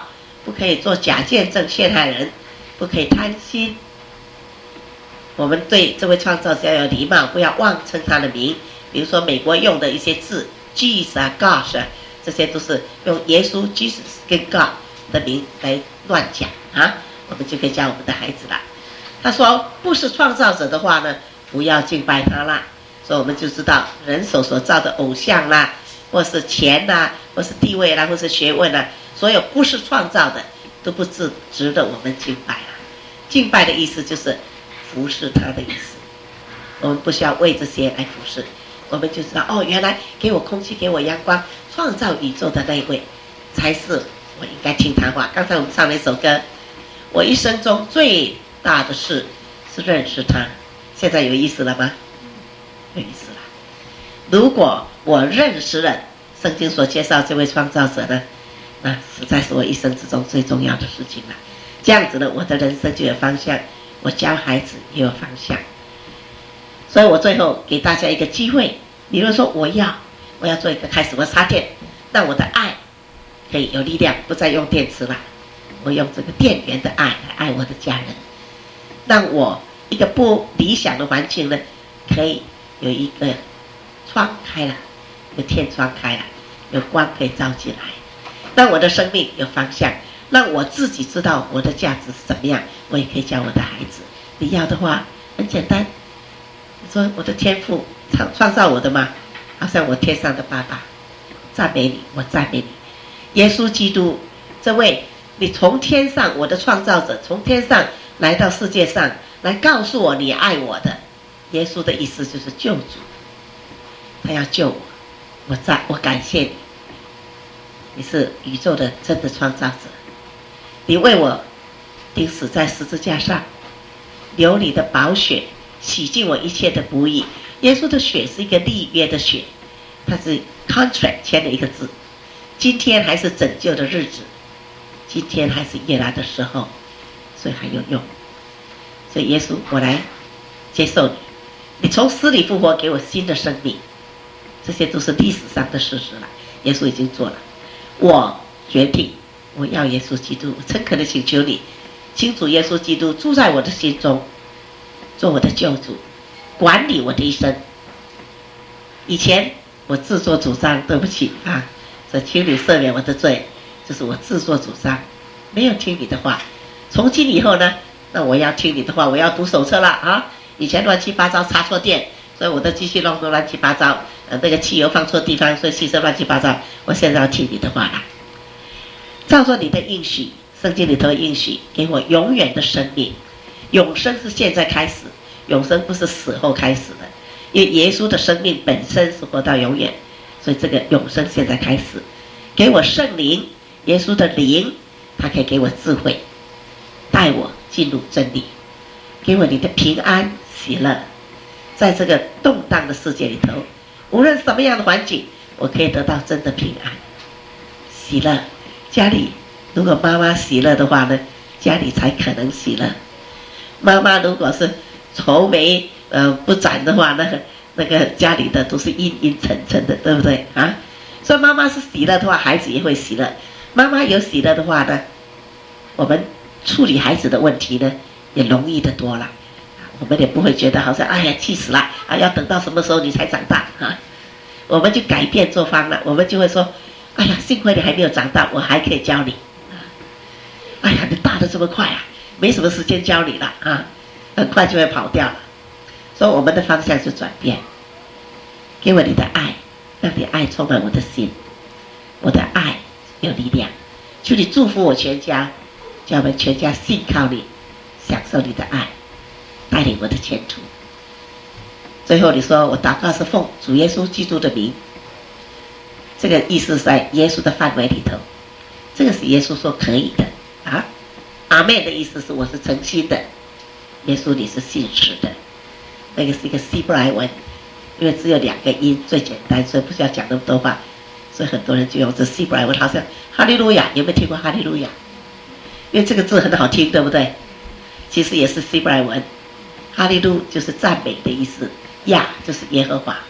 不可以做假见证陷害人，不可以贪心。我们对这位创造者要有礼貌，不要妄称他的名。比如说美国用的一些字 Jesus 啊 God 啊，这些都是用耶稣 Jesus 跟 God 的名来乱讲啊，我们就可以教我们的孩子了。他说不是创造者的话呢，不要敬拜他啦。所以我们就知道人手所造的偶像啦，或是钱啦，或是地位啦，或是学问啦，所有不是创造的都不值值得我们敬拜啦。敬拜的意思就是服侍他的意思，我们不需要为这些来服侍，我们就知道哦，原来给我空气给我阳光创造宇宙的那一位才是我应该听他话。刚才我们唱了一首歌，我一生中最大的事是认识他，现在有意思了吗？有意思了。如果我认识了圣经所介绍这位创造者呢，那实在是我一生之中最重要的事情了。这样子呢，我的人生就有方向，我教孩子也有方向。所以我最后给大家一个机会，你如果说我要我要做一个开始，我插电，让我的爱可以有力量，不再用电池了，我用这个电源的爱来爱我的家人，让我一个不理想的环境呢，可以有一个窗开了，有天窗开了，有光可以照进来，让我的生命有方向，让我自己知道我的价值是怎么样，我也可以教我的孩子。你要的话很简单，你说我的天父创创造我的嘛，好像我天上的爸爸，赞美你，我赞美你。耶稣基督这位你从天上，我的创造者从天上来到世界上来告诉我你爱我的。耶稣的意思就是救主，他要救我，我在我感谢你，你是宇宙的真的创造者，你为我钉死在十字架上，流你的宝血洗净我一切的不义。耶稣的血是一个立约的血，它是 contract 签的一个字，今天还是拯救的日子，今天还是耶拿的时候，所以还有用。所以耶稣，我来接受你，你从死里复活，给我新的生命，这些都是历史上的事实了，耶稣已经做了。我决定我要耶稣基督，我诚恳的请求你，请主耶稣基督住在我的心中，做我的救主，管理我的一生。以前我自作主张，对不起啊，所以请你赦免我的罪，就是我自作主张，没有听你的话。从今以后呢，那我要听你的话，我要读手册了啊！以前乱七八糟插错电，所以我的机器弄得乱七八糟，呃，那个汽油放错地方，所以汽车乱七八糟。我现在要听你的话了，照着你的应许，圣经里头的应许，给我永远的生命。永生是现在开始，永生不是死后开始的，因为耶稣的生命本身是活到永远，所以这个永生现在开始。给我圣灵，耶稣的灵，他可以给我智慧，带我进入真理，给我你的平安喜乐。在这个动荡的世界里头，无论什么样的环境，我可以得到真的平安喜乐。家里如果妈妈喜乐的话呢，家里才可能喜乐。妈妈如果是愁眉呃不展的话，那个那个家里的都是阴阴沉沉的，对不对啊？所以妈妈是喜乐的话，孩子也会喜乐。妈妈有喜乐的话呢，我们处理孩子的问题呢也容易的多了，我们也不会觉得好像哎呀气死了啊，要等到什么时候你才长大啊？我们就改变做法了，我们就会说，哎呀，幸亏你还没有长大，我还可以教你。哎呀，你大得这么快啊，没什么时间教你了啊，很快就会跑掉了。所以我们的方向就转变，给我你的爱，让你爱充满我的心，我的爱有力量。求你祝福我全家，叫我们全家信靠你，享受你的爱，带领我的前途。最后你说我祷告是奉主耶稣基督的名，这个意思是在耶稣的范围里头，这个是耶稣说可以的啊。阿们的意思是我是诚心的，耶稣你是信实的。那个是一个希伯来文，因为只有两个音最简单，所以不需要讲那么多话，所以很多人就用这希伯来文，好像哈利路亚，有没有听过哈利路亚？因为这个字很好听，对不对？其实也是希伯来文，哈利路就是赞美的意思，亚就是耶和华，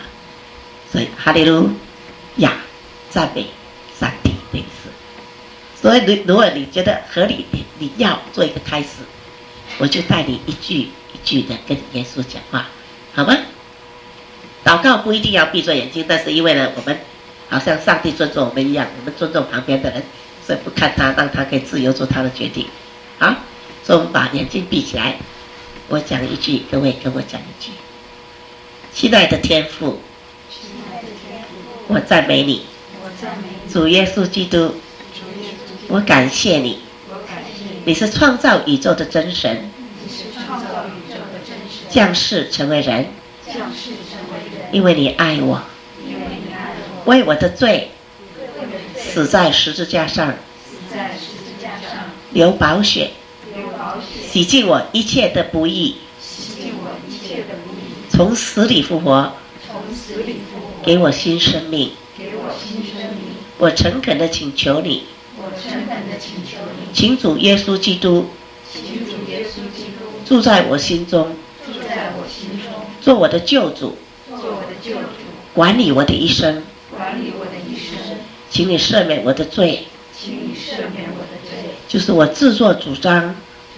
所以哈利路亚赞美上帝的意思。 所以如果你觉得合理，你你要做一个开始，我就带你一句一句的跟耶稣讲话，好吗？祷告不一定要闭着眼睛，但是因为呢，我们好像上帝尊重我们一样，我们尊重旁边的人，所以不看他，让他可以自由做他的决定。好，所以我们把眼睛闭起来，我讲一句，各位跟我讲一句。亲爱的天父，我赞美你，主耶稣基督，我感谢你，你是创造宇宙的真神，降世成为人，因为你爱我，为我的罪死在十字架上，流宝血，洗净我一切的不义，从死里复活，给我新生命。我诚恳地请求你，请主耶稣基督住在我心中，做我的救主，管理我的一生。请你赦免我的罪，就是我自作主张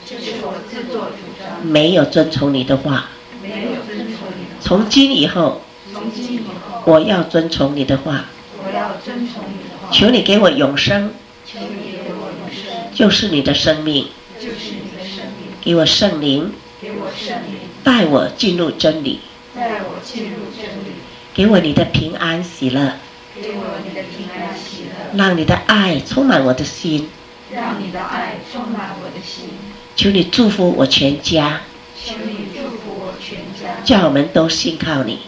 没有遵从你的话。从今以后，我要遵从你的话。求你给我永生，就是你的生命。给我圣灵，带我进入真理。给我你的平安喜乐，让你的爱充满我的心。求你祝福我全家，叫我们都信靠你，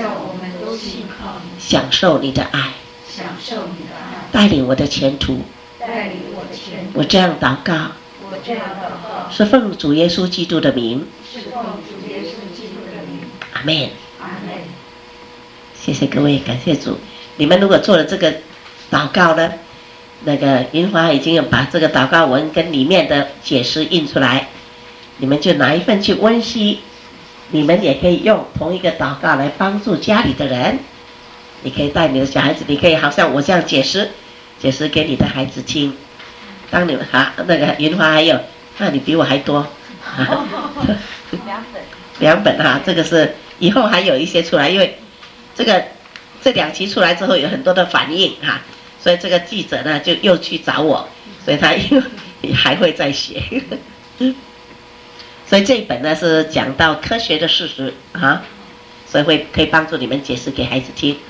享受你的爱，带领我的前途。我这样祷告，是奉主耶稣基督的名。阿们。谢谢各位，感谢主。你们如果做了这个祷告呢，那个云华已经有把这个祷告文跟里面的解释印出来，你们就拿一份去温习。你们也可以用同一个祷告来帮助家里的人。你可以带你的小孩子，你可以好像我这样解释，解释给你的孩子听。当你们哈那个云华还有，那你比我还多， 两本， 两本哈，这个是以后还有一些出来，因为这个这两期出来之后有很多的反应哈，所以这个记者呢就又去找我，所以他又还会再写。所以这一本呢是讲到科学的事实啊，所以会可以帮助你们解释给孩子听。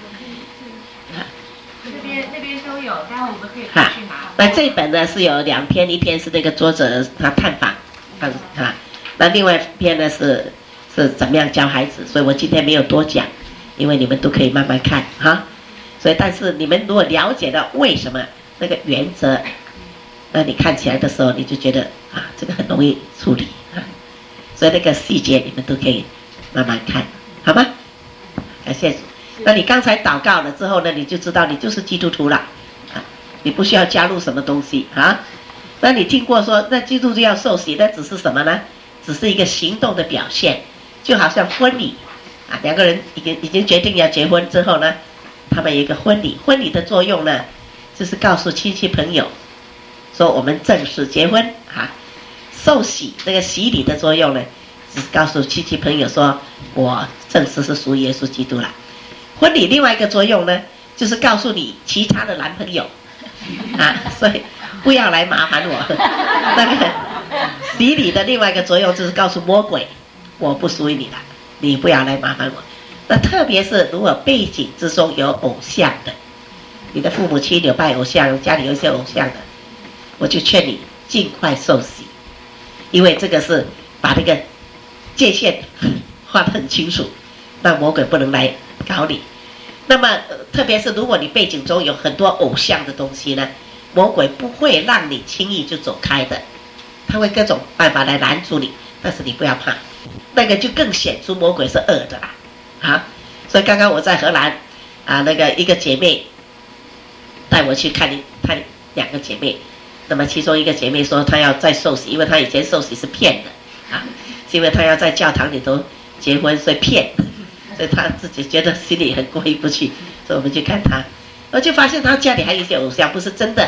那边那边都有，待会我们可以哈去拿。 那这一本呢是有两篇，一篇是那个作者他探访，啊，那另外一篇呢是是怎么样教孩子，所以我今天没有多讲，因为你们都可以慢慢看哈。所以但是你们如果了解到为什么那个原则，那你看起来的时候你就觉得啊这个很容易处理啊。所以那个细节你们都可以慢慢看，好吗？感谢主。那你刚才祷告了之后呢，你就知道你就是基督徒了，啊，你不需要加入什么东西啊。那你听过说，那基督徒要受洗，那只是什么呢？只是一个行动的表现，就好像婚礼啊，两个人已经已经决定要结婚之后呢，他们有一个婚礼，婚礼的作用呢，就是告诉亲戚朋友，说我们正式结婚啊。受洗这个洗礼的作用呢，只是告诉亲戚朋友说，我正式是属耶稣基督了。婚礼另外一个作用呢，就是告诉你其他的男朋友，啊，所以不要来麻烦我。那个洗礼的另外一个作用就是告诉魔鬼，我不属于你了，你不要来麻烦我。那特别是如果背景之中有偶像的，你的父母亲有拜偶像，家里有一些偶像的，我就劝你尽快受洗。因为这个是把那个界限画得很清楚，让魔鬼不能来搞你。那么、呃、特别是如果你背景中有很多偶像的东西呢，魔鬼不会让你轻易就走开的，他会各种办法来拦住你，但是你不要怕，那个就更显出魔鬼是恶的啦。啊，所以刚刚我在荷兰啊，那个一个姐妹带我去看看两个姐妹。那么其中一个姐妹说她要再受洗，因为她以前受洗是骗的啊，是因为她要在教堂里头结婚，所以骗，所以她自己觉得心里很过意不去，所以我们去看她，我就发现她家里还有一些偶像，不是真的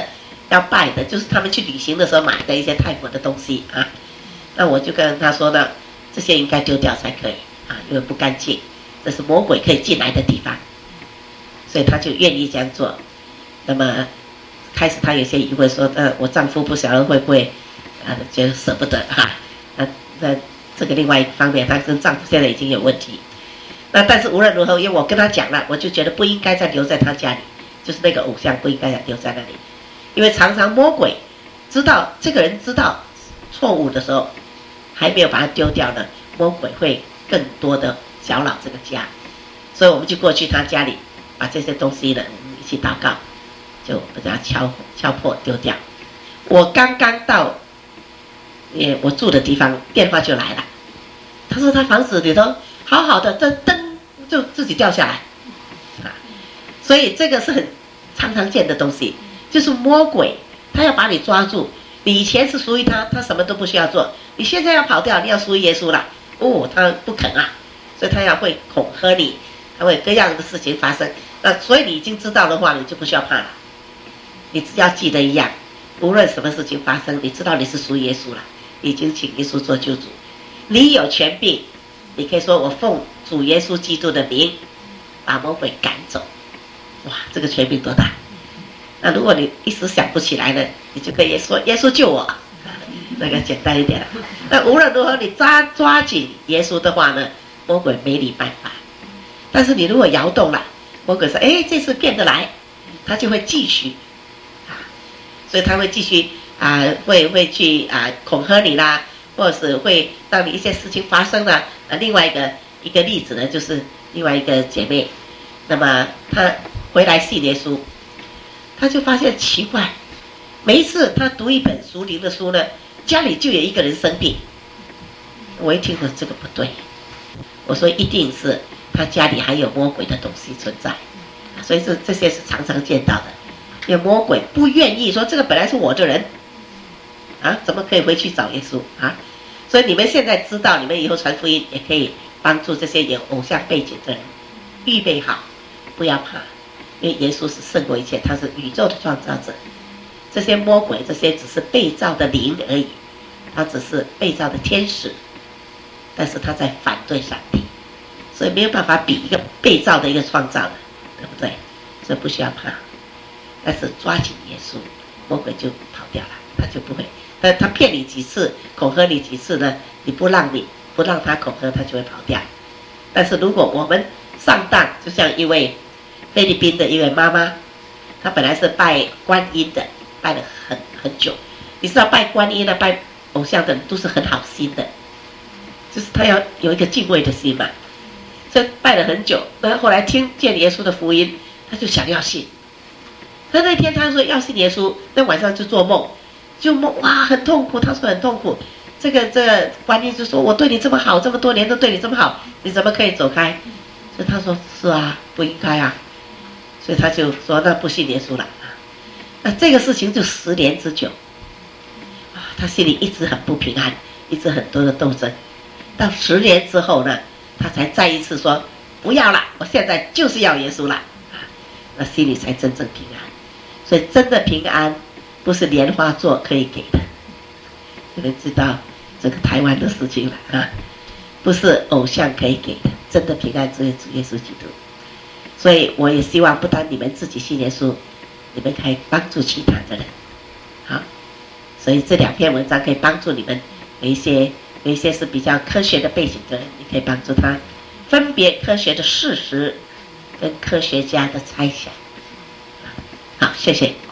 要拜的，就是他们去旅行的时候买的一些泰国的东西啊。那我就跟他说呢，这些应该丢掉才可以啊，因为不干净，这是魔鬼可以进来的地方，所以他就愿意这样做。那么开始他有些疑问说，呃，我丈夫不晓得会不会，啊，觉得舍不得哈、啊，那那这个另外一方面，他跟丈夫现在已经有问题。那但是无论如何，因为我跟他讲了，我就觉得不应该再留在他家里，就是那个偶像不应该再留在那里，因为常常魔鬼知道这个人知道错误的时候，还没有把它丢掉呢，魔鬼会更多的搅扰这个家，所以我们就过去他家里，把这些东西呢，我们一起祷告，就把它敲敲破丢掉。我刚刚到，也我住的地方，电话就来了，他说他房子里头好好的，灯灯就自己掉下来，啊，所以这个是很常常见的东西，就是魔鬼他要把你抓住，你以前是属于他，他什么都不需要做，你现在要跑掉，你要属于耶稣了，哦，他不肯啊，所以他要会恐吓你，他会各样的事情发生，那所以你已经知道的话，你就不需要怕了，你只要记得一样，无论什么事情发生，你知道你是属于耶稣了，你已经请耶稣做救主，你有权柄，你可以说我奉主耶稣基督的名把魔鬼赶走，哇，这个权柄多大！那如果你一时想不起来呢，你就可以说耶稣救我，那个简单一点了。那无论如何，你抓抓紧耶稣的话呢，魔鬼没你办法。但是你如果摇动了，魔鬼说：“哎，这次变得来，他就会继续啊，所以他会继续啊，会会去啊恐吓你啦，或者是会让你一些事情发生了。啊，另外一个一个例子呢，就是另外一个姐妹，那么她回来信耶稣，她就发现奇怪，每一次她读一本属灵的书呢，家里就有一个人生病。我一听说这个不对，我说一定是她家里还有魔鬼的东西存在，所以这这些是常常见到的，因为魔鬼不愿意说这个本来是我的人，啊，怎么可以回去找耶稣啊？所以你们现在知道，你们以后传福音也可以帮助这些有偶像背景的人预备好，不要怕，因为耶稣是胜过一切，他是宇宙的创造者。这些魔鬼，这些只是被造的灵而已，他只是被造的天使，但是他在反对上帝，所以没有办法比一个被造的一个创造的，对不对？所以不需要怕，但是抓紧耶稣，魔鬼就跑掉了，他就不会。他他骗你几次，恐吓你几次呢？你不让你不让他恐吓，他就会跑掉。但是如果我们上当，就像一位菲律宾的一位妈妈，她本来是拜观音的，拜了很很久。你知道拜观音的、拜偶像的人都是很好心的，就是他要有一个敬畏的心嘛。所以拜了很久，然后后来听见耶稣的福音，他就想要信。他那天他说要信耶稣，那晚上就做梦。就梦哇很痛苦，他说很痛苦，这个这个观音就说我对你这么好，这么多年都对你这么好，你怎么可以走开？所以他说是啊，不应该啊，所以他就说那不信耶稣了啊。那这个事情就十年之久啊，他心里一直很不平安，一直很多的斗争。到十年之后呢，他才再一次说不要了，我现在就是要耶稣了啊，那心里才真正平安。所以真的平安不是莲花座可以给的，你们知道这个台湾的事情了啊，不是偶像可以给的，真的平安只有主耶稣基督。所以我也希望不单你们自己信耶稣，你们可以帮助其他的人。好，所以这两篇文章可以帮助你们，有一些有一些是比较科学的背景的人，你可以帮助他分别科学的事实跟科学家的猜想。好，谢谢。